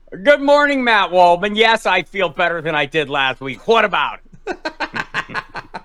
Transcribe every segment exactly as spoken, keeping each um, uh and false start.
Good morning, Matt Waldman. Yes, I feel better than I did last week. What about it?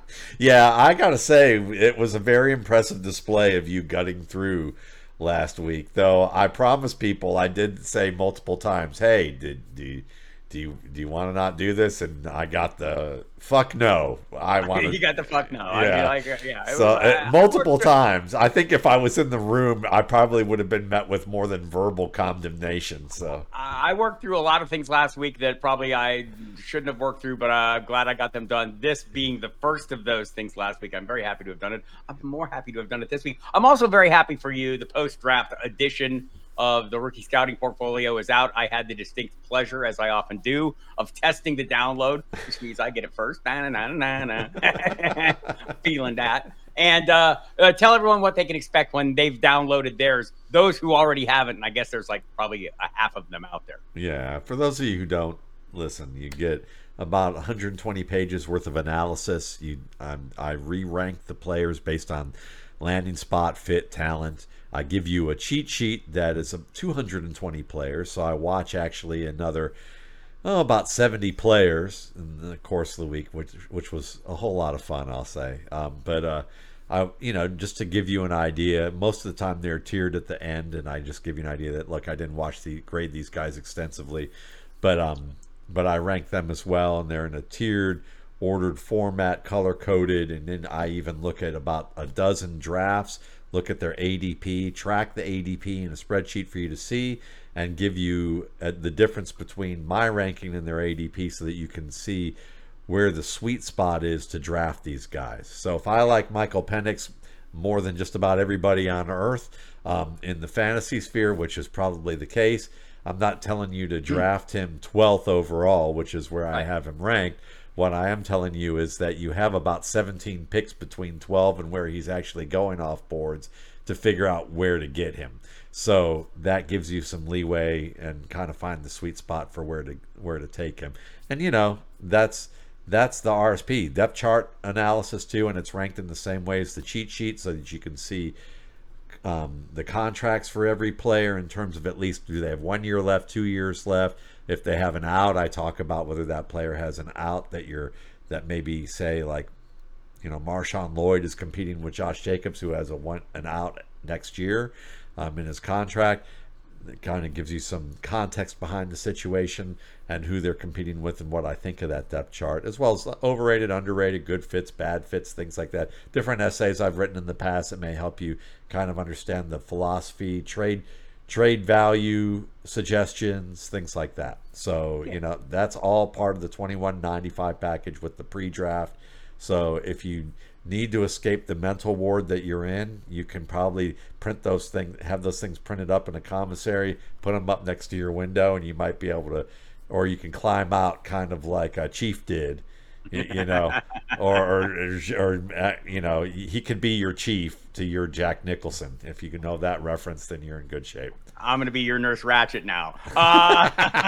Yeah, I gotta say, it was a very impressive display of you gutting through last week. Though I promised people, I did say multiple times, "Hey, did do you, do you do you want to not do this?" And I got the fuck no. I want to, You got the fuck no. I mean, yeah. like, uh, yeah, it was. So uh, I, I multiple worked. Through, times. I think if I was in the room, I probably would have been met with more than verbal condemnation. So I worked through a lot of things last week that probably I shouldn't have worked through, but I'm glad I got them done. This being the first of those things last week, I'm very happy to have done it. I'm more happy to have done it this week. I'm also very happy for you. The post draft edition of the rookie scouting portfolio is out. I had the distinct pleasure, as I often do, of testing the download, which means I get it first. Na, na, na, na, na. Feeling that. And uh, uh, tell everyone what they can expect when they've downloaded theirs. Those who already haven't, and I guess there's like probably a half of them out there. yeah, for those of you who don't listen, you get about one hundred twenty pages worth of analysis. You, um, I re-rank the players based on landing spot, fit, talent. I give you a cheat sheet that is two hundred twenty players. So I watch actually another oh, about seventy players in the course of the week, which which was a whole lot of fun, I'll say. Um, but uh, I, you know, just to give you an idea, most of the time they're tiered at the end, and I just give you an idea that look, I didn't watch the grade these guys extensively, but um, but I rank them as well, and they're in a tiered, ordered format, color coded, and then I even look at about a dozen drafts, look at their A D P, track the A D P in a spreadsheet for you to see, and give you uh, the difference between my ranking and their A D P so that you can see where the sweet spot is to draft these guys. So if I like Michael Penix more than just about everybody on earth um, in the fantasy sphere, which is probably the case, I'm not telling you to draft him twelfth overall, which is where I Right. have him ranked. What I am telling you is that you have about seventeen picks between twelve and where he's actually going off boards to figure out where to get him. So that gives you some leeway and kind of find the sweet spot for where to where to take him. And you know, that's that's the R S P depth chart analysis too, and it's ranked in the same way as the cheat sheet so that you can see um, the contracts for every player in terms of at least do they have one year left, two years left. If they have an out, I talk about whether that player has an out that you're that maybe say like you know Marshawn Lloyd is competing with Josh Jacobs who has a one an out next year um, in his contract. It kind of gives you some context behind the situation and who they're competing with and what I think of that depth chart, as well as overrated, underrated, good fits, bad fits, things like that. Different essays I've written in the past that may help you kind of understand the philosophy, trade trade value suggestions, things like that. So, you know, that's all part of the twenty-one ninety-five package with the pre-draft. So if you need to escape the mental ward that you're in, you can probably print those things, have those things printed up in a commissary, put them up next to your window, and you might be able to, or you can climb out kind of like a chief did, you, you know, or, or, or, uh, you know, he could be your chief to your Jack Nicholson. If you can know that reference, then you're in good shape. I'm going to be your Nurse Ratchet now. Uh,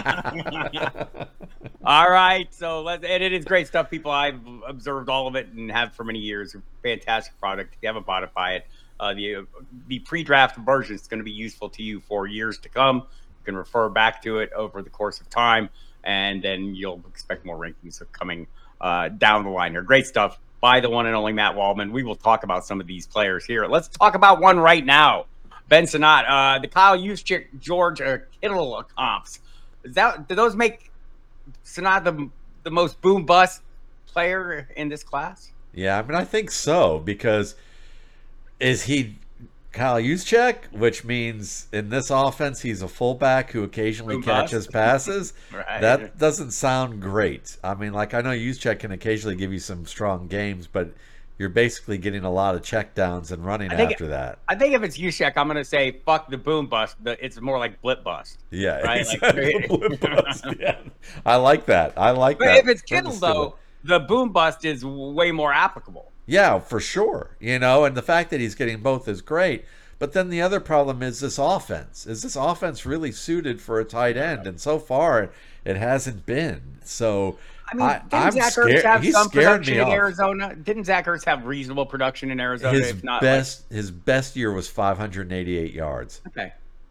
all right. So let's, and it is great stuff, people. I've observed all of it and have for many years. Fantastic product. If you haven't bought it, buy it. Uh, the the pre-draft version is going to be useful to you for years to come. You can refer back to it over the course of time, and then you'll expect more rankings coming uh, down the line here. Great stuff by the one and only Matt Waldman. We will talk about some of these players here. Let's talk about one right now. Ben Sinnott, uh, the Kyle Juszczyk, George uh, Kittle comps. Is that do those make Sinnott the the most boom bust player in this class? Yeah, I mean, I think so because is he Kyle Juszczyk, which means in this offense he's a fullback who occasionally Boom catches bust? passes. Right. That doesn't sound great. I mean, like I know Juszczyk can occasionally give you some strong games, but you're basically getting a lot of checkdowns and running I think after that. I think if it's Juszczyk, I'm going to say fuck the boom bust. But it's more like blip bust. Yeah, Right. exactly. Like, Blip bust. Yeah. I like that. I like but that. if it's Kittle Understood. though, the boom bust is way more applicable. Yeah, for sure. You know, and the fact that he's getting both is great. But then the other problem is this offense. Is this offense really suited for a tight end? And so far, it hasn't been. So I mean, I, didn't I'm Zach Ertz scared. have He's some scaring production me in off. Arizona? Didn't Zach Ertz have reasonable production in Arizona? His If not, best, his best year was five hundred eighty-eight yards. like, okay.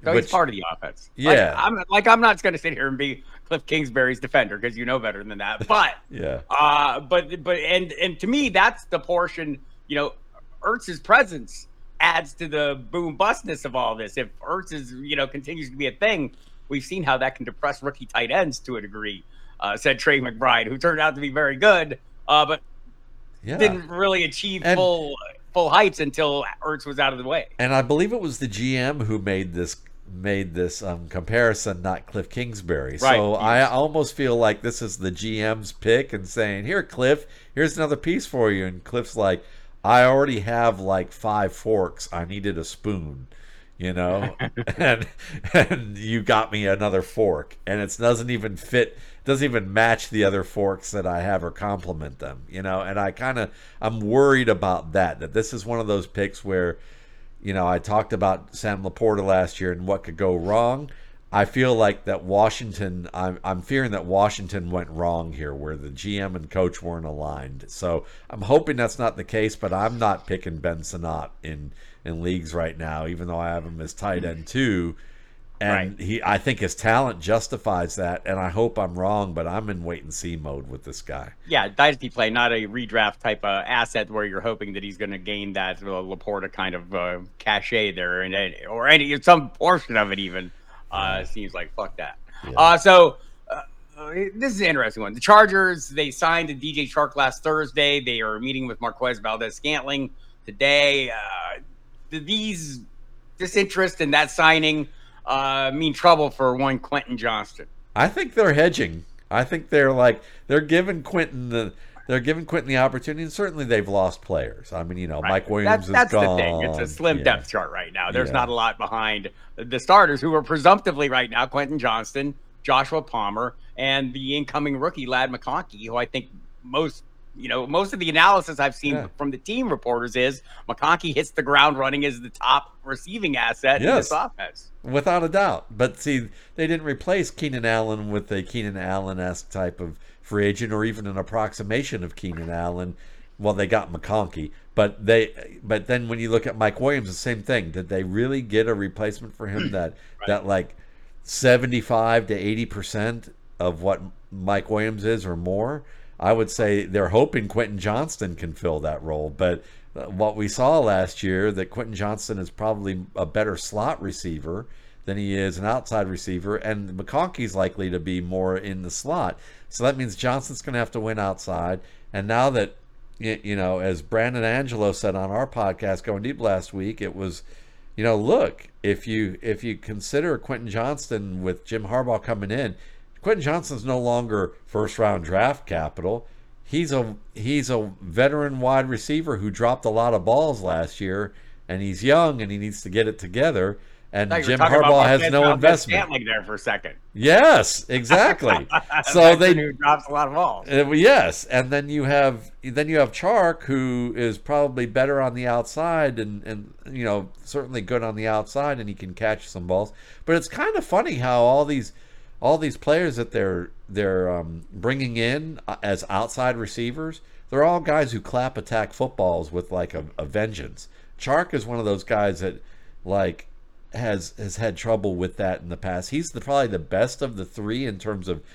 So Which, he's part of the offense. yeah. Like, I'm like I'm not going to sit here and be Cliff Kingsbury's defender because you know better than that. But yeah, uh, but but and and to me that's the portion. You know, Ertz's presence adds to the boom bustness of all this. If Ertz is you know continues to be a thing, we've seen how that can depress rookie tight ends to a degree. Uh, said Trey McBride, who turned out to be very good, uh, but yeah. didn't really achieve And, full full heights until Ertz was out of the way. And I believe it was the G M who made this made this um, comparison, not Cliff Kingsbury. Right. So I almost feel like this is the G M's pick and saying, "Here, Cliff, here's another piece for you." And Cliff's like, "I already have like five forks. I needed a spoon." You know, and and you got me another fork, and it doesn't even fit, doesn't even match the other forks that I have or complement them. You know, and I kind of I'm worried about that. That this is one of those picks where, you know, I talked about Sam Laporta last year and what could go wrong. I feel like that Washington, I'm, I'm fearing that Washington went wrong here where the G M and coach weren't aligned. So I'm hoping that's not the case, but I'm not picking Ben Sinnott in, in leagues right now, even though I have him as tight end too. And Right. he, I think his talent justifies that, and I hope I'm wrong, but I'm in wait and see mode with this guy. Yeah, dynasty play, not a redraft type of asset where you're hoping that he's going to gain that uh, Laporta kind of uh, cachet there, and or any some portion of it even. Uh, seems like fuck that. Yeah. Uh, so uh, this is an interesting one. The Chargers, they signed D J Chark last Thursday. They are meeting with Marquez Valdez-Scantling today. Uh, these this interest in that signing uh, mean trouble for one Quentin Johnston? I think they're hedging. I think they're like they're giving Quentin the they're giving Quentin the opportunity, and certainly they've lost players. I mean, you know, Right. Mike Williams that's, that's is gone. the thing. It's a slim Yeah. depth chart right now. There's Yeah. not a lot behind the starters who are presumptively right now Quentin Johnston, Joshua Palmer, and the incoming rookie Ladd McConkey, who I think most you know most of the analysis I've seen Yeah. from the team reporters is McConkey hits the ground running as the top receiving asset in Yes. this offense. Without a doubt. But see, they didn't replace Keenan Allen with a Keenan Allen-esque type of free agent or even an approximation of Keenan Allen. Well, they got McConkey. But they but then when you look at Mike Williams, the same thing. Did they really get a replacement for him that Right. that like seventy-five to eighty percent of what Mike Williams is or more? I would say they're hoping Quentin Johnston can fill that role, but what we saw last year, that Quentin Johnston is probably a better slot receiver than he is an outside receiver, and McConkey's likely to be more in the slot. So that means Johnston's going to have to win outside. And now that, you know, as Brandon Angelo said on our podcast Going Deep last week, it was, you know, look, if you if you consider Quentin Johnston with Jim Harbaugh coming in, Quentin Johnston's no longer first round draft capital. He's a he's a veteran wide receiver who dropped a lot of balls last year, and he's young and he needs to get it together. And I thought you were Jim talking about Harbaugh has Marquez no investment. Valdez-Scantling there for a second. Yes, exactly. so Veteran they who drops a lot of balls. uh, yes, and then you have then you have Chark, who is probably better on the outside, and and you know certainly good on the outside, and he can catch some balls. But it's kind of funny how all these all these players that they're they're um, bringing in uh, as outside receivers, they're all guys who clap attack footballs with like a, a vengeance. Chark is one of those guys that like has has had trouble with that in the past. He's the, probably the best of the three in terms of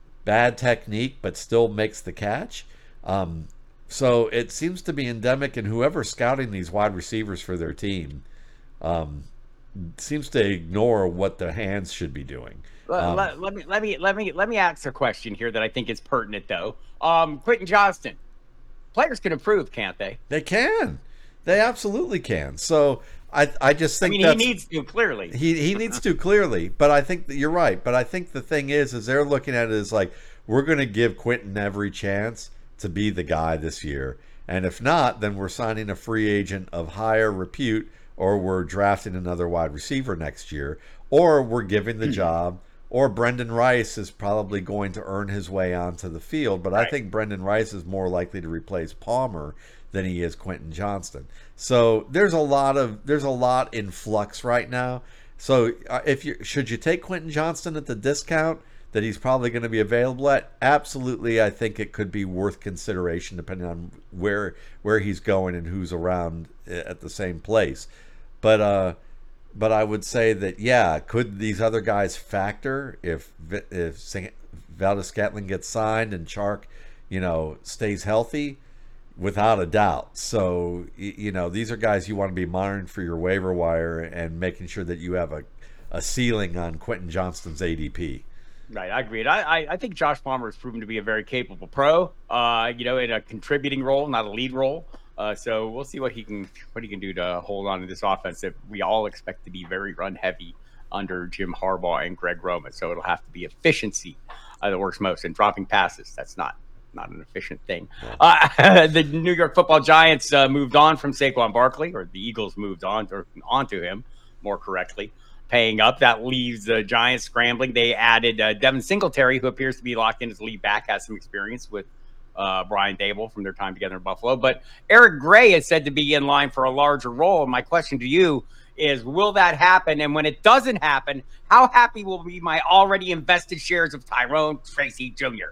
bad technique, but still makes the catch. Um, so it seems to be endemic, and whoever's scouting these wide receivers for their team um, seems to ignore what the hands should be doing. Let, Um, let, let me let me let me let me ask a question here that I think is pertinent though. Um, Quentin Johnston, players can improve, can't they? They can, they absolutely can. So I I just I think mean, he that's, needs to clearly. He he needs to clearly, but I think that you're right. But I think the thing is, is they're looking at it as like, we're going to give Quentin every chance to be the guy this year, and if not, then we're signing a free agent of higher repute, or we're drafting another wide receiver next year, or we're giving the job, or Brendan Rice is probably going to earn his way onto the field. But I Right. think Brendan Rice is more likely to replace Palmer than he is Quentin Johnston. So there's a lot of there's a lot in flux right now. So uh, if you should you take Quentin Johnston at the discount that he's probably going to be available at? Absolutely, I think it could be worth consideration depending on where where he's going and who's around at the same place. But uh, but I would say that yeah, could these other guys factor if if Valdez Scantling gets signed and Chark, you know, stays healthy? Without a doubt. So you know, these are guys you want to be monitoring for your waiver wire and making sure that you have a, a ceiling on Quentin Johnston's A D P. Right, I agree. I, I I think Josh Palmer has proven to be a very capable pro. Uh, you know, in a contributing role, not a lead role. Uh, so we'll see what he can what he can do to hold on to this offense that we all expect to be very run heavy under Jim Harbaugh and Greg Roman. So it'll have to be efficiency uh, that works most, and dropping passes. That's not not an efficient thing. Uh, the New York Football Giants uh, moved on from Saquon Barkley, or the Eagles moved on to, onto him, more correctly, paying up. That leaves the Giants scrambling. They added uh, Devin Singletary, who appears to be locked in as lead back, has some experience with uh, Brian Dable from their time together in Buffalo. But Eric Gray is said to be in line for a larger role. And my question to you is, will that happen? And when it doesn't happen, how happy will be my already invested shares of Tyrone Tracy Junior?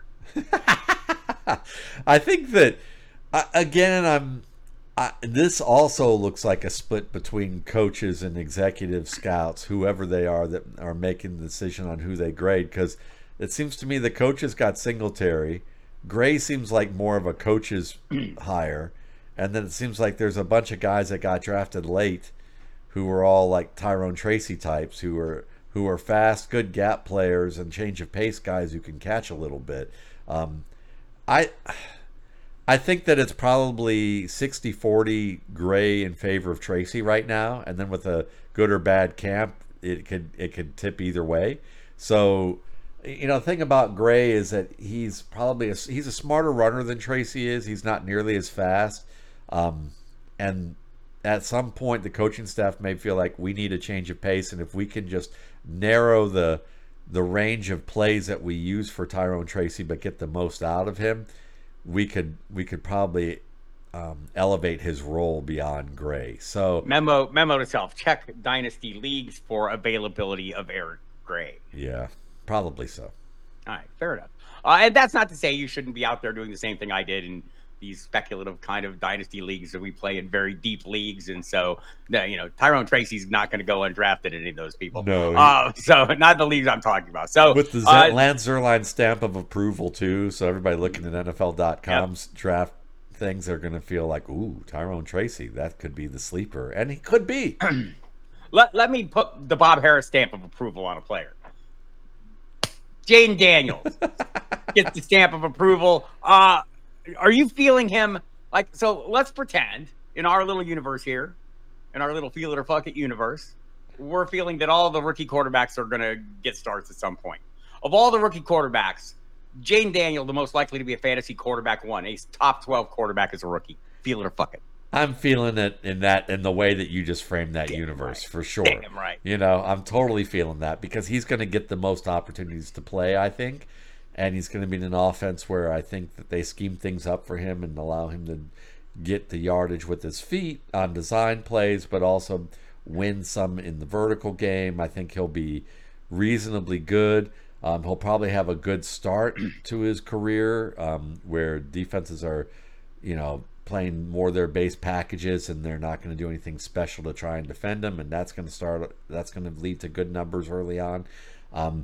I think that, uh, again, I'm. I, this also looks like a split between coaches and executive scouts, whoever they are that are making the decision on who they grade. Because it seems to me the coaches got Singletary. Gray seems like more of a coach's hire. And then it seems like there's a bunch of guys that got drafted late who were all like Tyrone Tracy types, who are who are fast, good gap players, and change of pace guys who can catch a little bit. Um, I I think that it's probably sixty forty Gray in favor of Tracy right now, and then with a good or bad camp, it could it could tip either way. So, you know, the thing about Gray is that he's probably a, he's a smarter runner than Tracy is. He's not nearly as fast, um, and at some point, the coaching staff may feel like we need a change of pace, and if we can just narrow the the range of plays that we use for Tyrone Tracy, but get the most out of him, we could we could probably um, elevate his role beyond Gray. So memo memo to self: check dynasty leagues for availability of Eric Gray. Yeah, probably so. All right, fair enough. Uh, and that's not to say you shouldn't be out there doing the same thing I did in these speculative kind of dynasty leagues that we play in very deep leagues. And so, you know, Tyrone Tracy's not going to go undrafted in any of those people. No. He, uh, so not the leagues I'm talking about. So with the uh, Lance Zierlein stamp of approval too. So everybody looking at N F L dot com's yep. draft things are going to feel like, ooh, Tyrone Tracy, that could be the sleeper. And he could be. let, let me put the Bob Harris stamp of approval on a player. Jaden Daniels gets the stamp of approval. Uh, Are you feeling him like, so let's pretend in our little universe here, in our little feel it or fuck it universe, we're feeling that all the rookie quarterbacks are going to get starts at some point. Of all the rookie quarterbacks, Jaden Daniel, the most likely to be a fantasy quarterback one, a top twelve quarterback as a rookie. Feel it or fuck it. I'm feeling it in that, in the way that you just framed that Damn universe right. for sure. Damn right. You know, I'm totally feeling that because he's going to get the most opportunities to play, I think. And he's going to be in an offense where I think that they scheme things up for him and allow him to get the yardage with his feet on design plays, but also win some in the vertical game. I think he'll be reasonably good. Um, he'll probably have a good start to his career um, where defenses are, you know, playing more their base packages and they're not going to do anything special to try and defend him. And that's going to start, that's going to lead to good numbers early on. Um,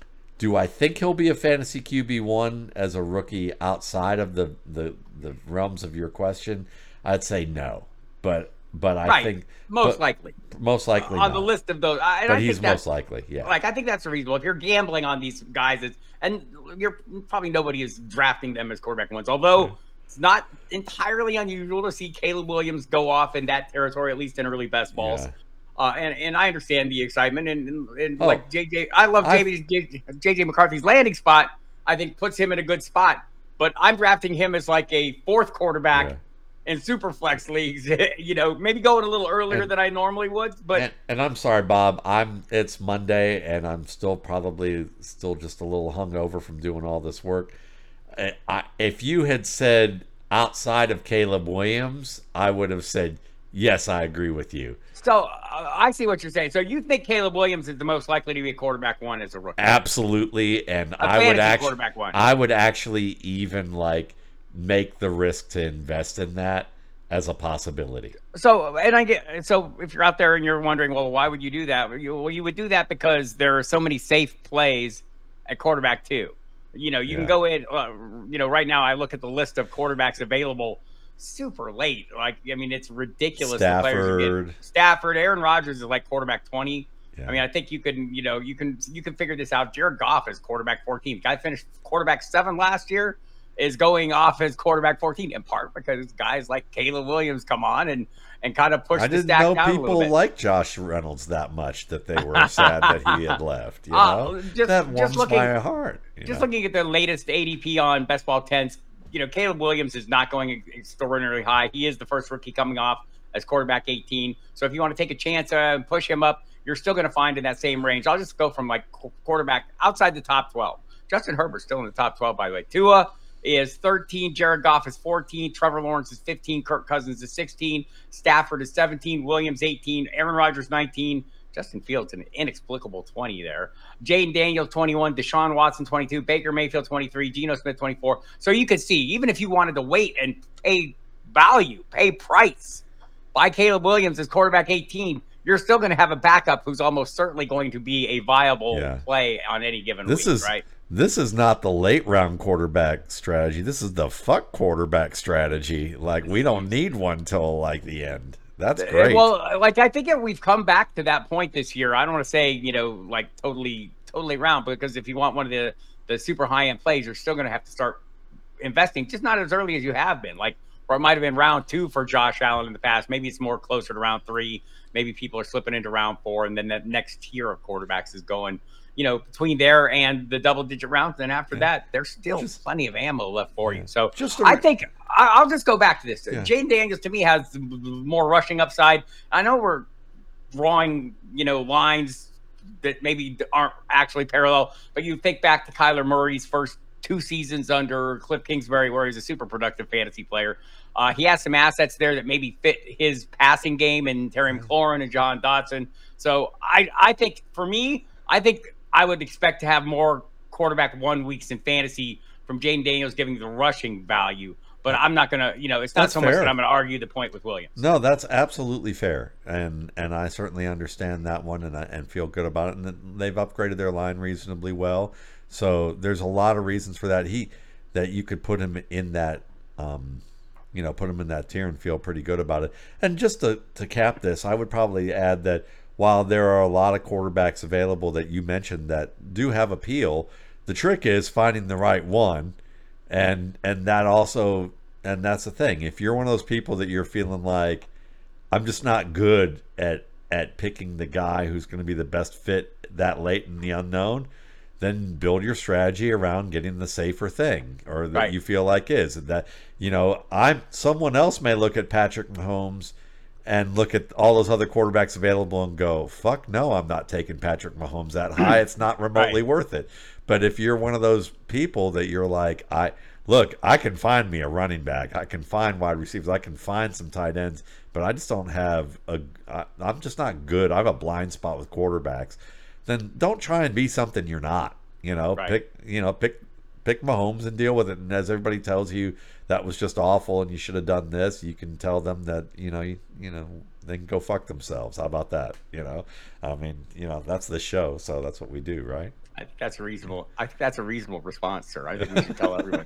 Do I think he'll be a fantasy Q B one as a rookie outside of the, the, the realms of your question? I'd say no. But but I right. think most but, likely. Most likely uh, on not. the list of those. I, but I he's think most likely, yeah. Like I think that's reasonable. If you're gambling on these guys, it's, and you're probably nobody is drafting them as quarterback ones. Although yeah. it's not entirely unusual to see Caleb Williams go off in that territory, at least in early best balls. Yeah. Uh, and, and I understand the excitement and, and, and oh, like J J, I love J J McCarthy's landing spot. I think puts him in a good spot, but I'm drafting him as like a fourth quarterback yeah. in super flex leagues, you know, maybe going a little earlier and, than I normally would, but, and, and I'm sorry, Bob, I'm, it's Monday and I'm still probably still just a little hungover from doing all this work. I, I, if you had said outside of Caleb Williams, I would have said, yes, I agree with you. So uh, I see what you're saying. So you think Caleb Williams is the most likely to be a quarterback one as a rookie? Absolutely, and a I would actually, quarterback one. I would actually even like make the risk to invest in that as a possibility. So, and I get so if you're out there and you're wondering, well, why would you do that? You, well, you would do that because there are so many safe plays at quarterback too. You know, you Yeah. can go in. Uh, you know, right now I look at the list of quarterbacks available super late. Like, I mean, it's ridiculous. The players are Stafford. getting. Stafford, Aaron Rodgers is like quarterback twenty. Yeah. I mean, I think you can, you know, you can you can figure this out. Jared Goff is quarterback fourteen. Guy finished quarterback seven last year. Is going off as quarterback fourteen in part because guys like Caleb Williams come on and and kind of push I the didn't stack know down a little people bit. liked Josh Reynolds that much that they were sad that he had left. You Uh, know, just- that just warms looking- my heart. you Just know? looking at the latest A D P on Best Ball Tens, you know, Caleb Williams is not going extraordinarily high. He is the first rookie coming off as quarterback eighteen. So if you want to take a chance uh, and push him up, you're still going to find in that same range. I'll just go from like qu- quarterback outside the top twelve. Justin Herbert's still in the top twelve, by the way. Tua is thirteen. Jared Goff is fourteen. Trevor Lawrence is fifteen. Kirk Cousins is sixteen. Stafford is seventeen. Williams eighteen. Aaron Rodgers nineteen. Justin Fields an inexplicable twenty there. Jaden Daniels twenty-one. Deshaun Watson twenty-two. Baker Mayfield twenty-three. Geno Smith twenty-four. So you can see, even if you wanted to wait and pay value, pay price, buy Caleb Williams as quarterback eighteen, you're still going to have a backup who's almost certainly going to be a viable Yeah. play on any given This week, is right? this is not the late round quarterback strategy. This is the fuck quarterback strategy. Like, we don't need one till like the end. That's great. Well, like I think we've come back to that point this year. I don't want to say, you know, like totally, totally round, because if you want one of the the super high end plays, you're still going to have to start investing, just not as early as you have been. Like, or it might have been round two for Josh Allen in the past. Maybe it's more closer to round three. Maybe people are slipping into round four, and then that next tier of quarterbacks is going, you know, between there and the double digit rounds. And after Yeah. that, there's still Just- plenty of ammo left for Yeah. you. So Just a I re- think I- I'll just go back to this. Yeah. Jaden Daniels to me has more rushing upside. I know we're drawing, you know, lines that maybe aren't actually parallel, but you think back to Kyler Murray's first two seasons under Cliff Kingsbury, where he's a super productive fantasy player. Uh, he has some assets there that maybe fit his passing game, and Terry McLaurin and John Dotson. So I, I think for me, I think I would expect to have more quarterback one weeks in fantasy from Jaden Daniels giving the rushing value. But I'm not going to, you know, it's not That's so much fair. that I'm going to argue the point with Williams. No, that's absolutely fair, and and I certainly understand that one, and I, and feel good about it. And they've upgraded their line reasonably well, so there's a lot of reasons for that. He that you could put him in that, um, you know, put him in that tier and feel pretty good about it. And just to to cap this, I would probably add that while there are a lot of quarterbacks available that you mentioned that do have appeal, the trick is finding the right one. And and that also and that's the thing. If you're one of those people that you're feeling like, I'm just not good at at picking the guy who's going to be the best fit that late in the unknown, then build your strategy around getting the safer thing, or that Right. you feel like is that, you know, I'm someone else may look at Patrick Mahomes and look at all those other quarterbacks available and go, fuck no, I'm not taking Patrick Mahomes that high. It's not remotely Right. worth it. But if you're one of those people that you're like, I look, I can find me a running back, I can find wide receivers, I can find some tight ends, but I just don't have a, I, I'm just not good. I have a blind spot with quarterbacks. Then don't try and be something you're not. You know, Right. pick, you know, pick, pick Mahomes and deal with it. And as everybody tells you that was just awful and you should have done this, you can tell them that, you know, you, you know, they can go fuck themselves. How about that? You know, I mean, you know, that's the show, so that's what we do, right? I think that's a reasonable. I think that's a reasonable response, sir. I think we should tell everyone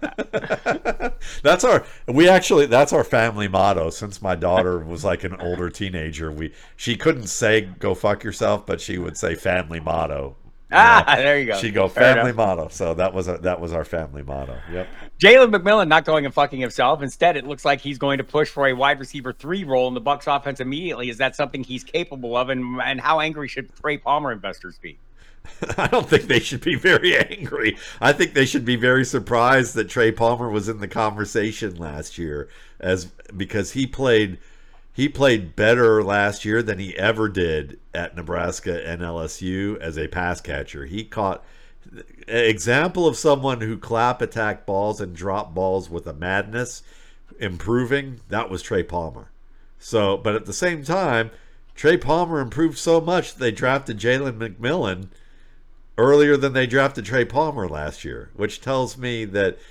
that. That's our we actually that's our family motto. Since my daughter was like an older teenager, we she couldn't say go fuck yourself, but she would say family motto. You Ah, know? there you go. She'd go Fair family enough. motto. So that was a, that was our family motto. Yep. Jalen McMillan not going and fucking himself. Instead, it looks like he's going to push for a wide receiver three role in the Bucs offense immediately. Is that something he's capable of? And and how angry should Trey Palmer investors be? I don't think they should be very angry. I think they should be very surprised that Trey Palmer was in the conversation last year, as because he played he played better last year than he ever did at Nebraska and L S U as a pass catcher. He caught example of someone who clap attack balls and drop balls with a madness improving. That was Trey Palmer. So, but at the same time, Trey Palmer improved so much they drafted Jalen McMillan earlier than they drafted Trey Palmer last year, which tells me that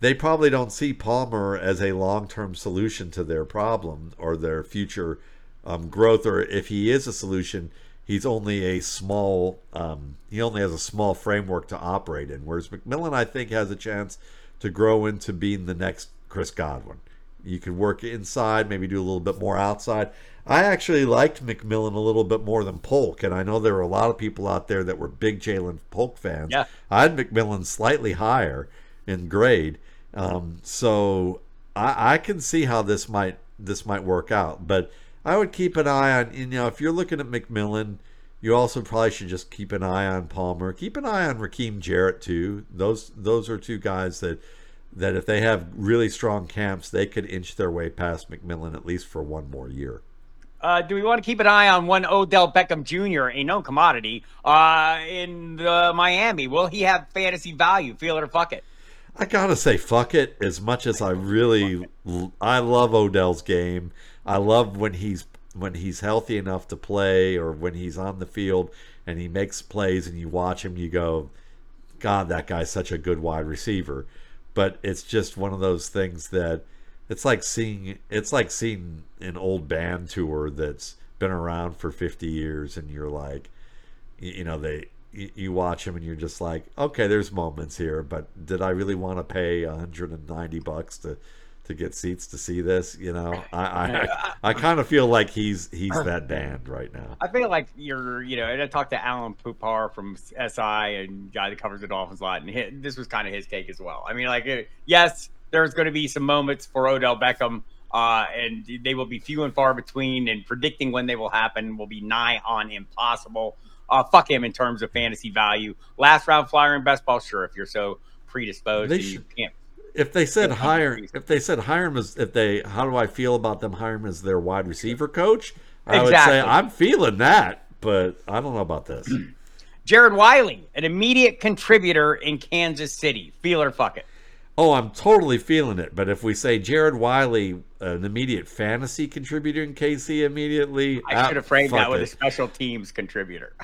they probably don't see Palmer as a long-term solution to their problem or their future um, growth, or if he is a solution, he's only a small um, he only has a small framework to operate in. Whereas McMillan, I think, has a chance to grow into being the next Chris Godwin. You could work inside, maybe do a little bit more outside. I actually liked McMillan a little bit more than Polk, and I know there were a lot of people out there that were big Jalen Polk fans. Yeah. I had McMillan slightly higher in grade, um, so I, I can see how this might this might work out. But I would keep an eye on, you know, if you're looking at McMillan, you also probably should just keep an eye on Palmer. Keep an eye on Raheem Jarrett too. Those those are two guys that that if they have really strong camps, they could inch their way past McMillan at least for one more year. Uh, do we want to keep an eye on one Odell Beckham Junior, a known commodity, uh, in the Miami? Will he have fantasy value? Feel it or fuck it? I gotta say, fuck it. As much as I really, I love Odell's game. I love when he's when he's healthy enough to play, or when he's on the field and he makes plays, and you watch him, you go, God, that guy's such a good wide receiver. But it's just one of those things that it's like seeing it's like seeing an old band tour that's been around for fifty years, and you're like, you know, they you watch them and you're just like, okay, there's moments here, but did I really want to pay one hundred ninety bucks to to get seats to see this? You know, I I, I kind of feel like he's he's that band right now. I feel like you're, you know, and I talked to Alan Pupar from S I, and guy that covers the Dolphins a lot, and he, this was kind of his take as well. I mean, like, yes, there's going to be some moments for Odell Beckham, uh, and they will be few and far between, and predicting when they will happen will be nigh on impossible. Uh, fuck him in terms of fantasy value. Last round flyer in best ball, sure, if you're so predisposed, They and should- you can't. If they said hire, if they said hire him as, if they, how do I feel about them hiring him as their wide receiver coach? I would Exactly. say I'm feeling that, but I don't know about this. Jared Wiley, an immediate contributor in Kansas City. Feel or fuck it? Oh, I'm totally feeling it. But if we say Jared Wiley, an immediate fantasy contributor in K C immediately, I should have framed fuck that with it. a special teams contributor.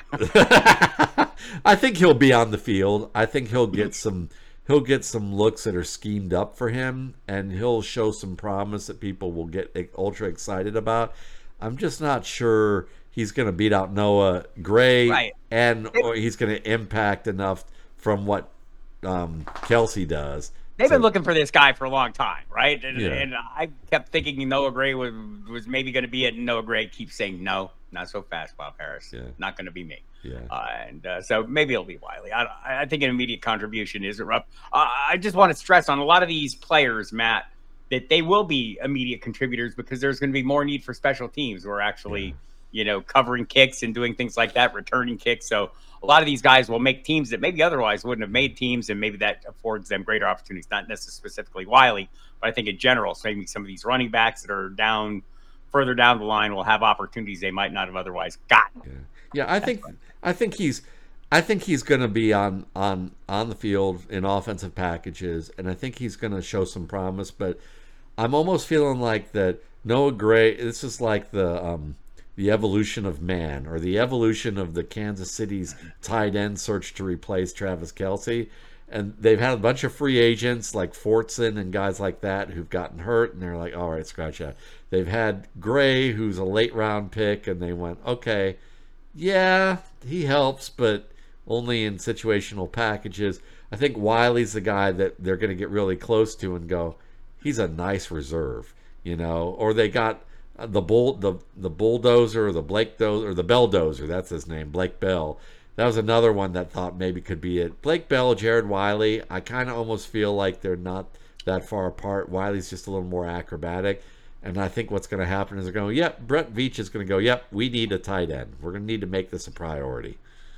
I think he'll be on the field. I think he'll get some he'll get some looks that are schemed up for him, and he'll show some promise that people will get ultra excited about. I'm just not sure he's going to beat out Noah Gray, Right. and or he's going to impact enough from what um, Kelsey does. They've So- been looking for this guy for a long time, right? And, Yeah. and I kept thinking Noah Gray was, was maybe going to be it, and Noah Gray keeps saying, no, not so fast, Bob Harris. Yeah. Not going to be me. Yeah. Uh, and uh, so maybe it'll be Wiley. I, I think an immediate contribution isn't rough. Uh, I just want to stress on a lot of these players, Matt, that they will be immediate contributors because there's going to be more need for special teams. We're actually, Yeah. you know, covering kicks and doing things like that, returning kicks. So a lot of these guys will make teams that maybe otherwise wouldn't have made teams, and maybe that affords them greater opportunities. Not necessarily specifically Wiley, but I think in general, so maybe some of these running backs that are down further down the line will have opportunities they might not have otherwise gotten. Yeah, yeah. I think I think he's I think he's going to be on on on the field in offensive packages, and I think he's going to show some promise. But I'm almost feeling like that Noah Gray. This is like the um, the evolution of man, or the evolution of the Kansas City's tight end search to replace Travis Kelsey. And they've had a bunch of free agents like Fortson and guys like that who've gotten hurt, and they're like, all right, scratch that. They've had Gray, who's a late round pick, and they went, okay, yeah, he helps, but only in situational packages. I think Wiley's the guy that they're going to get really close to and go, he's a nice reserve, you know. Or they got the bull, the the bulldozer, or the Blake dozer, or the Belldozer. That's his name, Blake Bell. That was another one that thought maybe could be it. Blake Bell, Jared Wiley, I kind of almost feel like they're not that far apart. Wiley's just a little more acrobatic. And I think what's going to happen is they're going, yep, Brett Veach is going to go, yep, we need a tight end. We're going to need to make this a priority.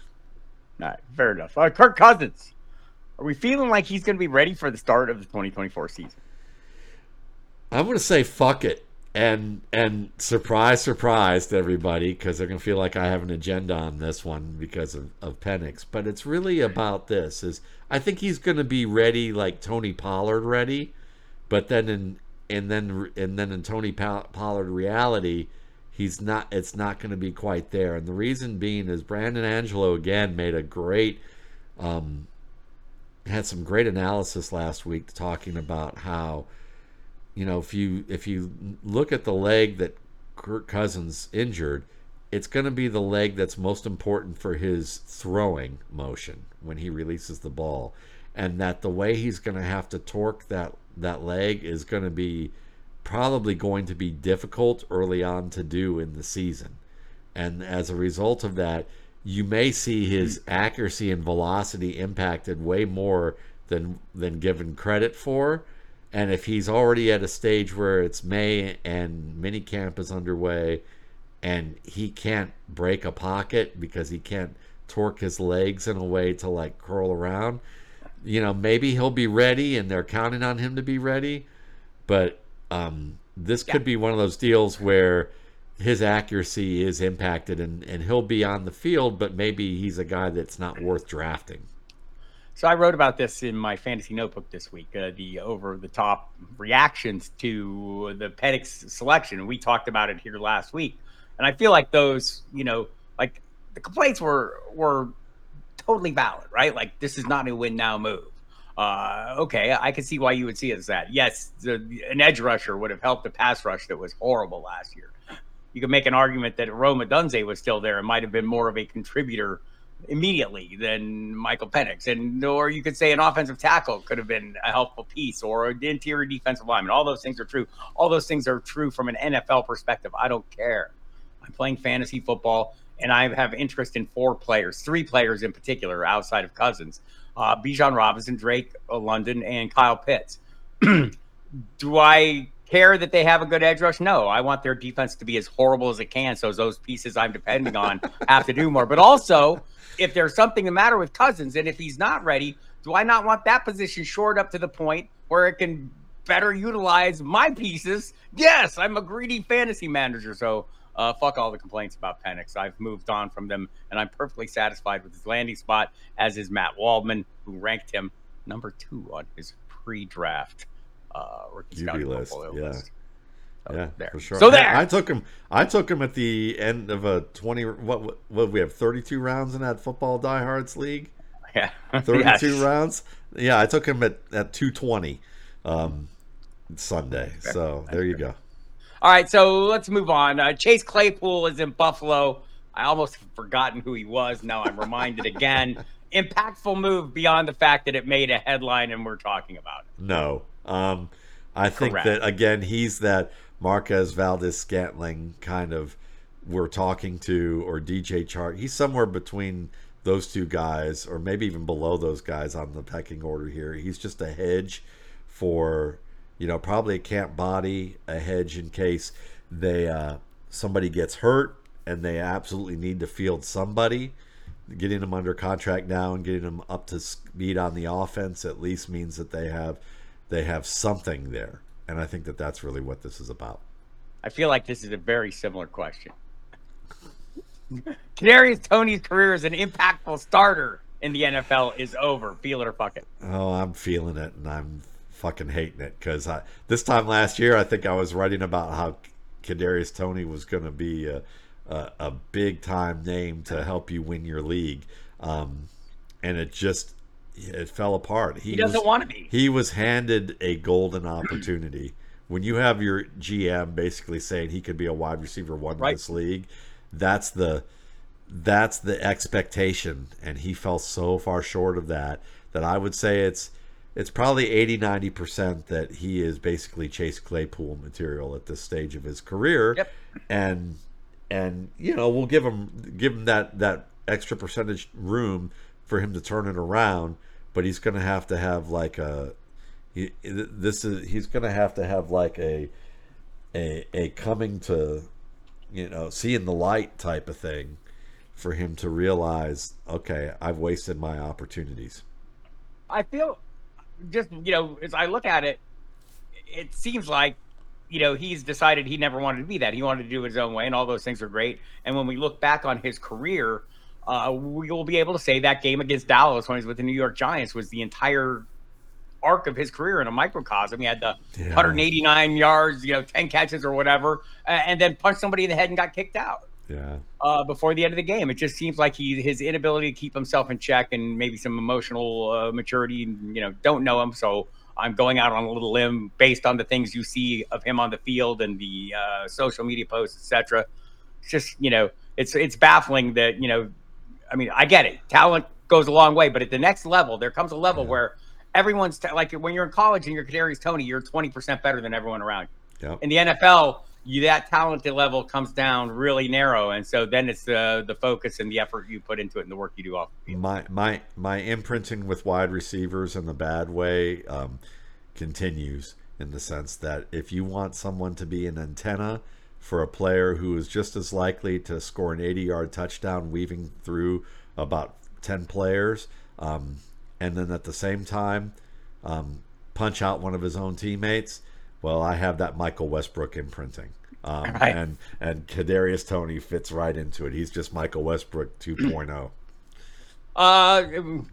All right, fair enough. Uh, Kirk Cousins, are we feeling like he's going to be ready for the start of the twenty twenty-four season? I'm going to say fuck it. And and surprise, surprise to everybody, because they're going to feel like I have an agenda on this one because of, of Penix. But it's really about this. Is I think he's going to be ready like Tony Pollard ready, but then in and then and then in Tony Pollard reality, he's not. It's not going to be quite there. And the reason being is Brandon Angelo again made a great um, had some great analysis last week talking about how, you know, if you if you look at the leg that Kirk Cousins injured, it's going to be the leg that's most important for his throwing motion when he releases the ball, and that the way he's going to have to torque that that leg is going to be probably going to be difficult early on to do in the season. And as a result of that, you may see his accuracy and velocity impacted way more than than given credit for. And if he's already at a stage where it's May and minicamp is underway and he can't break a pocket because he can't torque his legs in a way to like curl around, you know, maybe he'll be ready and they're counting on him to be ready. But um, this Yeah. could be one of those deals where his accuracy is impacted and, and he'll be on the field, but maybe he's a guy that's not worth drafting. So I wrote about this in my fantasy notebook this week, uh, the over-the-top reactions to the Penix selection. We talked about it here last week, and I feel like those, you know, like the complaints were were totally valid, right? Like this is not a win now move. Uh, okay, I can see why you would see it as that. Yes, the, an edge rusher would have helped a pass rush that was horrible last year. You could make an argument that Rome Odunze was still there and might have been more of a contributor immediately than Michael Penix. And or you could say an offensive tackle could have been a helpful piece, or an interior defensive lineman. All those things are true. All those things are true from an N F L perspective. I don't care. I'm playing fantasy football, and I have interest in four players, three players in particular outside of Cousins. Uh, Bijan Robinson, Drake uh, London, and Kyle Pitts. Do I care that they have a good edge rush? No, I want their defense to be as horrible as it can, so those pieces I'm depending on have to do more. But also, if there's something the matter with Cousins, and if he's not ready, do I not want that position shored up to the point where it can better utilize my pieces? Yes, I'm a greedy fantasy manager, so uh, fuck all the complaints about Penix. I've moved on from them, and I'm perfectly satisfied with his landing spot, as is Matt Waldman, who ranked him number two on his pre-draft uh, rookie scouting list, portfolio yeah. list. So, Yeah, there. for sure. So there. I, I took him. I took him at the end of a twenty. What? What? what we have thirty-two rounds in that football diehards league. Yeah, thirty-two yes. rounds. Yeah, I took him at at two twenty um, Sunday. So there you go. All right, so let's move on. Uh, Chase Claypool is in Buffalo. I almost forgotten who he was. Now I'm reminded again. Impactful move beyond the fact that it made a headline and we're talking about it. No, um, I think Correct. that again he's that Marquez Valdez Scantling kind of we're talking to, or D J Chark. He's somewhere between those two guys, or maybe even below those guys on the pecking order here. He's just a hedge for, you know, probably a camp body, a hedge in case they uh, somebody gets hurt and they absolutely need to field somebody. Getting them under contract now and getting them up to speed on the offense at least means that they have they have something there, and I think that that's really what this is about. I feel like this is a very similar question. Kadarius Toney's career as an impactful starter in the N F L is over. Feel it or fuck it. Oh, I'm feeling it, and I'm fucking hating it because this time last year I think I was writing about how Kadarius Toney was going to be a, a, a big time name to help you win your league, um, and it just it fell apart. He, he doesn't was, want to be. He was handed a golden opportunity. When you have your G M basically saying he could be a wide receiver one Right. in this league, that's the that's the expectation, and he fell so far short of that that I would say it's it's probably eighty, ninety percent that he is basically Chase Claypool material at this stage of his career. Yep. And and you know, we'll give him give him that that extra percentage room for him to turn it around, but he's going to have to have like a he, this is he's going to have to have like a a a coming to, you know, seeing the light type of thing for him to realize, okay, I've wasted my opportunities. I feel just, you know, as I look at it, it seems like, you know, he's decided he never wanted to be that. He wanted to do it his own way, and all those things are great. And when we look back on his career, uh, we will be able to say that game against Dallas when he was with the New York Giants was the entire arc of his career in a microcosm. He had the Yeah. one hundred eighty-nine yards, you know, ten catches or whatever, uh, and then punched somebody in the head and got kicked out. Yeah. uh, before the end of the game. It just seems like he his inability to keep himself in check and maybe some emotional uh, maturity. You know, don't know him, so I'm going out on a little limb based on the things you see of him on the field and the uh, social media posts, et cetera. It's just you know, it's it's baffling that you know. I mean, I get it. Talent goes a long way, but at the next level, there comes a level Yeah. where everyone's t- like when you're in college and you're Kadarius Toney, you're twenty percent better than everyone around you. Yep. In the N F L, you that talented level comes down really narrow, and so then it's the the focus and the effort you put into it and the work you do off the field. My my my imprinting with wide receivers in the bad way um, continues in the sense that if you want someone to be an antenna for a player who is just as likely to score an eighty-yard touchdown weaving through about ten players, um, and then at the same time um, punch out one of his own teammates, well, I have that Michael Westbrook imprinting. Um, Right. and and Kadarius Toney fits right into it. He's just Michael Westbrook 2.0. Uh,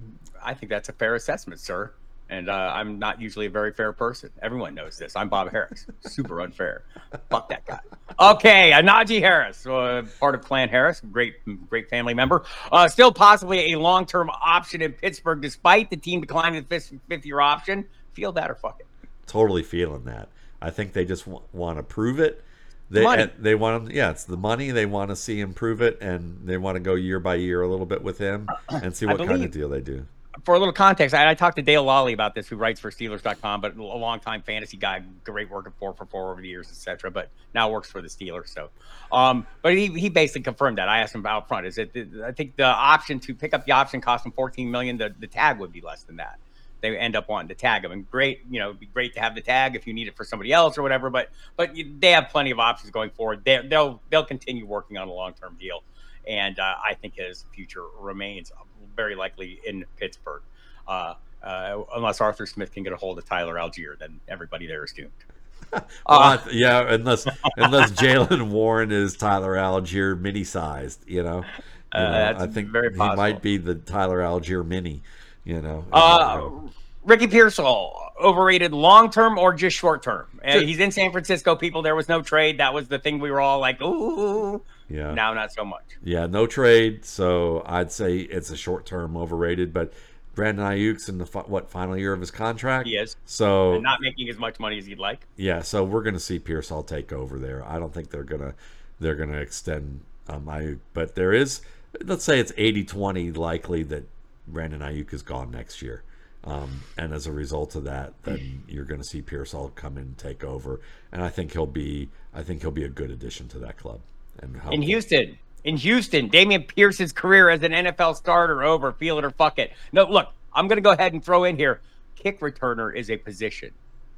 I think that's a fair assessment, sir. And uh, I'm not usually a very fair person. Everyone knows this. I'm Bob Harris. Super unfair. Fuck that guy. Okay, uh, Najee Harris, uh, part of Clan Harris, great, great family member. Uh, still possibly a long-term option in Pittsburgh, despite the team declining the fifth, fifth-year option. Feel that or fuck it. Totally feeling that. I think they just w- want to prove it. They Money. and they want him. Yeah, it's the money. They want to see him prove it, and they want to go year by year a little bit with him and see I what kind of believe- deal they do. For a little context, I, I talked to Dale Lawley about this, who writes for Steelers dot com, but a longtime fantasy guy, great work at four for four over the years, et cetera. But now works for the Steelers. So, um, but he, he basically confirmed that. I asked him about front. Is it? I think the option to pick up the option cost him fourteen million. The the tag would be less than that. They end up wanting to tag him, and great, you know, it'd be great to have the tag if you need it for somebody else or whatever. But but they have plenty of options going forward. They, they'll they'll continue working on a long term deal, and uh, I think his future remains very likely in Pittsburgh. Uh, uh, unless Arthur Smith can get a hold of Tyler Algier, then everybody there is doomed. Well, Uh, I- yeah, unless unless Jalen Warren is Tyler Algier mini sized, you know. You Uh, know, that's I think very he possible. might be the Tyler Algier mini, you know. uh, Ricky Pearsall, overrated long term or just short term? Uh, he's in San Francisco. People, there was no trade. That was the thing we were all like, ooh. yeah. Now, not so much. Yeah, no trade, so I'd say it's a short term overrated. But Brandon Ayuk's in the fi- what final year of his contract? He is. So And not making as much money as he'd like. yeah, so we're going to see Pearsall take over there. I don't think they're gonna they're gonna extend um, Ayuk, but there is, let's say it's eighty twenty likely that Brandon Ayuk is gone next year. Um, and as a result of that, then you're going to see Pearsall come in and take over, and I think he'll be I think he'll be a good addition to that club. And In helpful. Houston, in Houston, Damian Pierce's career as an N F L starter over. Feel it or fuck it. No, look, I'm going to go ahead and throw in here. Kick returner is a position.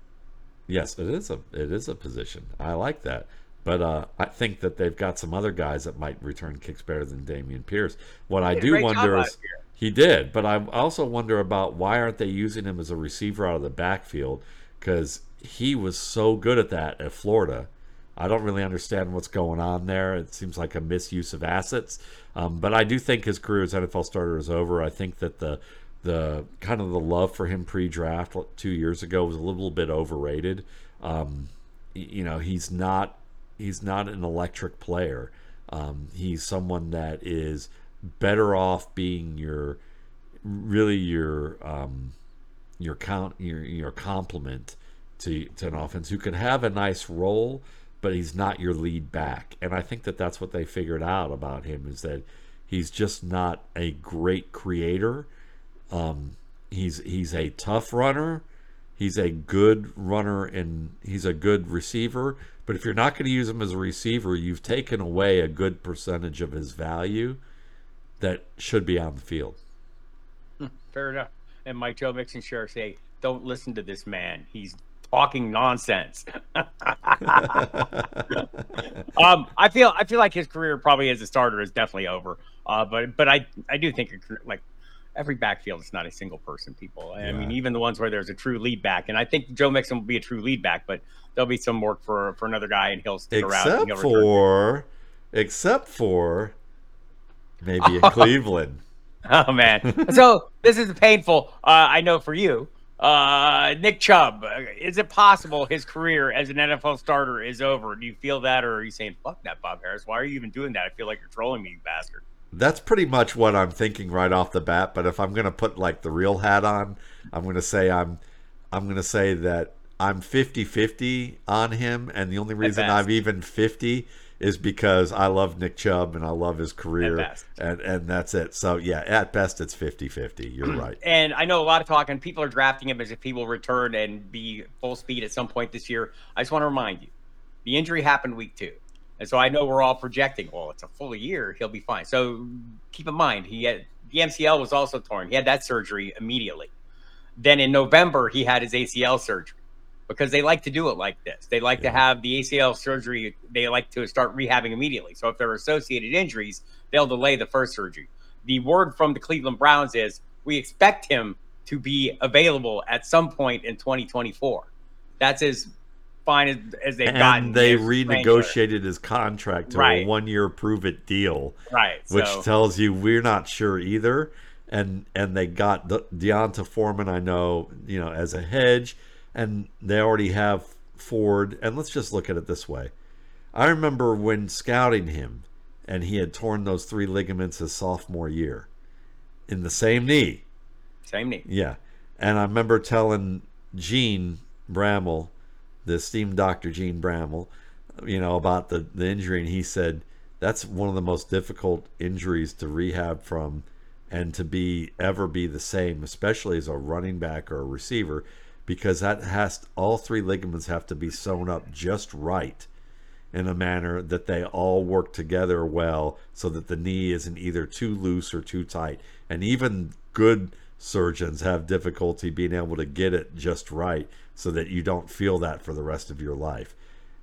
Yes, it is a it is a position. I like that. But uh, I think that they've got some other guys that might return kicks better than Damian Pierce. What I did a do great wonder job is last year. he did, but I also wonder about why aren't they using him as a receiver out of the backfield? Because he was so good at that at Florida. I don't really understand what's going on there. It seems like a misuse of assets. Um, but I do think his career as N F L starter is over. I think that the the kind of the love for him pre-draft two years ago was a little bit overrated. Um, y- you know, he's not he's not an electric player. Um, he's someone that is better off being your really your um, your count your your complement to to an offense who could have a nice role, but he's not your lead back. And I think that that's what they figured out about him is that he's just not a great creator. Um, he's he's a tough runner. He's a good runner and he's a good receiver. But if you're not going to use him as a receiver, you've taken away a good percentage of his value that should be on the field. Fair enough. And Mike Joe Mixon sure say, don't listen to this man. He's talking nonsense. um, I feel I feel like his career probably as a starter is definitely over. Uh, but but I I do think like every backfield is not a single person. People. I Yeah. mean, even the ones where there's a true lead back, and I think Joe Mixon will be a true lead back, but there'll be some work for for another guy, and he'll stick around. And Except he'll return. for, except for maybe in Cleveland. Oh man. So this is painful. Uh, I know for you. Uh, Nick Chubb, uh, is it possible his career as an N F L starter is over? Do you feel that, or are you saying, fuck that, Bob Harris? Why are you even doing that? I feel like you're trolling me, you bastard. That's pretty much what I'm thinking right off the bat. But if I'm gonna put like the real hat on, I'm gonna say I'm I'm gonna say that I'm fifty-fifty on him, and the only reason best. I'm even fifty is because I love Nick Chubb and I love his At career, best. and and that's it. So yeah, at best it's fifty-fifty. You're right. And I know a lot of talk, and people are drafting him as if he will return and be full speed at some point this year. I just want to remind you, the injury happened week two. And so I know we're all projecting, well, it's a full year, he'll be fine. So keep in mind, he had the M C L was also torn. He had that surgery immediately. Then in November, he had his A C L surgery because they like to do it like this. They like Yeah. to have the A C L surgery. They like to start rehabbing immediately. So if there are associated injuries, they'll delay the first surgery. The word from the Cleveland Browns is we expect him to be available at some point in twenty twenty-four. That's as fine as, as they've And gotten. they There's renegotiated his contract to Right. a one-year prove-it deal, Right. which So, tells you we're not sure either. And and they got De- Deonta Foreman, I know, you know, as a hedge, and they already have Ford. And let's just look at it this way: I remember when scouting him, and he had torn those three ligaments his sophomore year in the same knee. same knee. Yeah, and I remember telling Gene Bramall, the esteemed Doctor Gene Bramall, you know, about the, the injury, and he said that's one of the most difficult injuries to rehab from and to be ever be the same, especially as a running back or a receiver, because that has all three ligaments have to be sewn up just right in a manner that they all work together well so that the knee isn't either too loose or too tight. And even good surgeons have difficulty being able to get it just right so that you don't feel that for the rest of your life.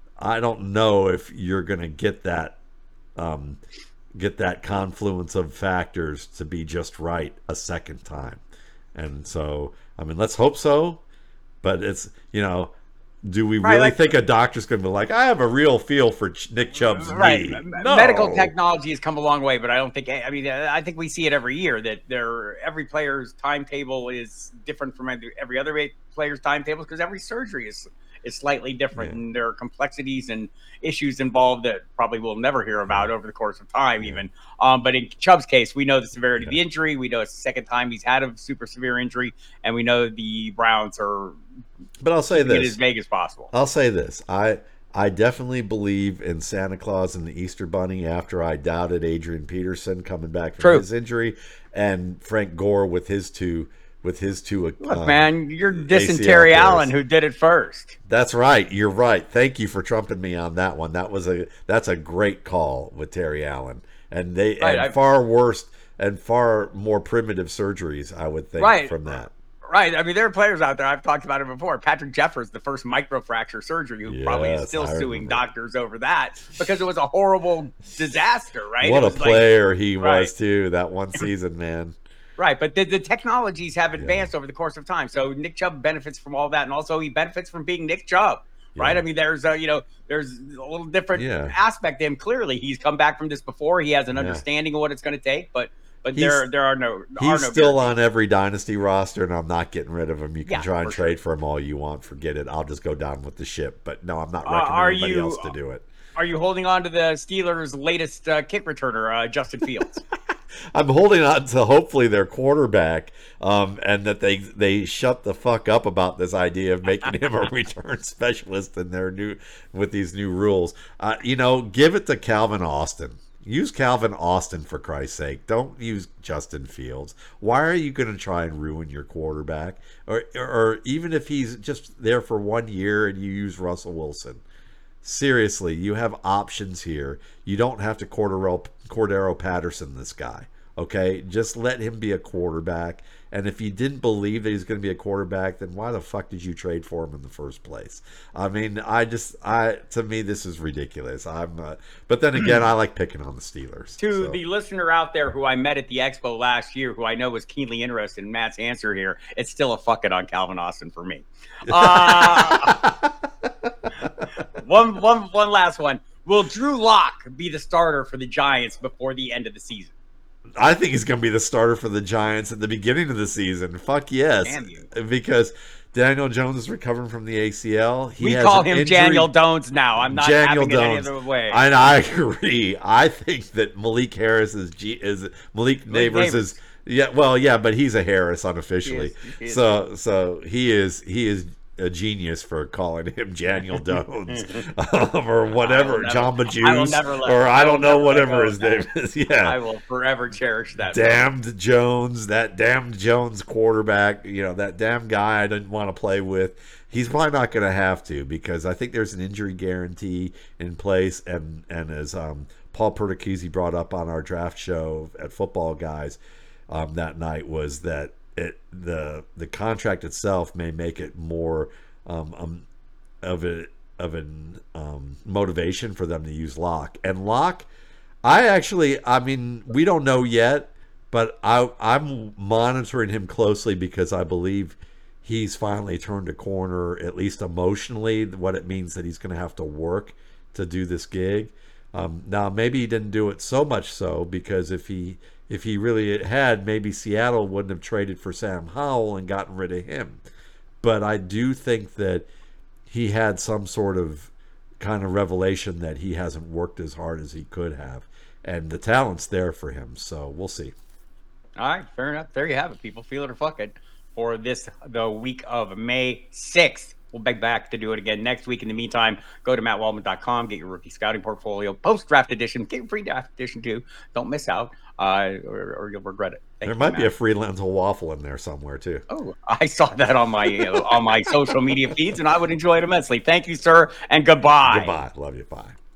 I don't know if you're going to get that um, get that confluence of factors to be just right a second time. And so, I mean, let's hope so. But it's, you know, do we Right, really like- think a doctor's going to be like, I have a real feel for Ch- Nick Chubb's Right. knee? M- No. Medical technology has come a long way, but I don't think, I mean, I think we see it every year that there, every player's timetable is different from every every other player's timetable because every surgery is, is slightly different. Yeah. And there are complexities and issues involved that probably we'll never hear about over the course of time, Yeah. even. Um, but in Chubb's case, we know the severity of the Yeah. injury. We know it's the second time he's had a super severe injury, and we know the Browns are But I'll say keeping it this. as vague as possible. I'll say this. I I definitely believe in Santa Claus and the Easter Bunny after I doubted Adrian Peterson coming back from True. his injury and Frank Gore with his two with his two Look, um, man, you're dissing A C L Terry tears. Allen, who did it first. That's right. You're right. Thank you for trumping me on that one. That was a that's a great call with Terry Allen. And they Right, and I- far worse and far more primitive surgeries, I would think, Right. from that. Right. I mean, there are players out there. I've talked about it before. Patrick Jeffers, the first microfracture surgery, who probably is Yes, still I suing remember. doctors over that because it was a horrible disaster, right? What It a was like- player he right. was too that one season, man. right. But the, the technologies have advanced over the course of time. So Nick Chubb benefits from all that. And also he benefits from being Nick Chubb, right? Yeah. I mean, there's a, you know, there's a little different Yeah. aspect to him. Clearly, he's come back from this before. He has an Yeah. understanding of what it's going to take, but But He's- there, there are no. He's are no still guarantees. on every dynasty roster, and I'm not getting rid of him. You can Yeah, try and for sure. trade for him all you want. Forget it. I'll just go down with the ship. But no, I'm not Uh, recommending are anybody you- else to do it. Are you holding on to the Steelers' latest uh, kick returner, uh, Justin Fields? I'm holding on to hopefully their quarterback, um, and that they they shut the fuck up about this idea of making him a return specialist in their new with these new rules. Uh, you know, give it to Calvin Austin. Use Calvin Austin for Christ's sake. Don't use Justin Fields. Why are you going to try and ruin your quarterback? Or, or even if he's just there for one year and you use Russell Wilson. Seriously, you have options here. You don't have to Cordero, Cordero Patterson this guy. Okay? Just let him be a quarterback. And if you didn't believe that he's going to be a quarterback, then why the fuck did you trade for him in the first place? I mean, I just, I to me, this is ridiculous. I'm, uh, but then again, I like picking on the Steelers. To so. the listener out there who I met at the Expo last year, who I know was keenly interested in Matt's answer here, it's still a fuck it on Calvin Austin for me. Uh, one, one, one last one. Will Drew Lock be the starter for the Giants before the end of the season? I think he's going to be the starter for the Giants at the beginning of the season. Fuck yes. Damn you. Because Daniel Jones is recovering from the A C L. He we has call an him injury. Daniel Jones now. I'm not Daniel having it any Jones. other way. And I agree. I think that Malik Harris is G, is Malik Neighbors Neighbors. is yeah. Well, yeah, but he's a Harris unofficially. He is, he is. So so he is he is a genius for calling him Daniel Jones um, or whatever, never, Jamba I will Juice, never let, or I, I don't will know never whatever let his go name of that. is. Yeah, I will forever cherish that. Damned Jones, that damned Jones quarterback, you know, that damn guy I didn't want to play with. He's probably not going to have to, because I think there's an injury guarantee in place. And, and as um, Paul Perticuzzi brought up on our draft show at Football Guys um, that night, was that it the the contract itself may make it more um, um, of a of an um, motivation for them to use Locke. And Locke, I actually, I mean, we don't know yet, but I, I'm monitoring him closely because I believe he's finally turned a corner, at least emotionally, what it means that he's going to have to work to do this gig. Um, now, maybe he didn't do it so much so, because if he if he really had, maybe Seattle wouldn't have traded for Sam Howell and gotten rid of him. But I do think that he had some sort of kind of revelation that he hasn't worked as hard as he could have. And the talent's there for him, so we'll see. All right, fair enough. There you have it, people. Feel it or fuck it. For this, the week of May sixth. We'll be back to do it again next week. In the meantime, go to matt waldman dot com, get your rookie scouting portfolio, post-draft edition, get your free draft edition too. Don't miss out, uh, or, or you'll regret it. Thank there you, might Matt. be a free lentil waffle in there somewhere too. Oh, I saw that on my uh, on my social media feeds, and I would enjoy it immensely. Thank you, sir, and goodbye. Goodbye. Love you. Bye.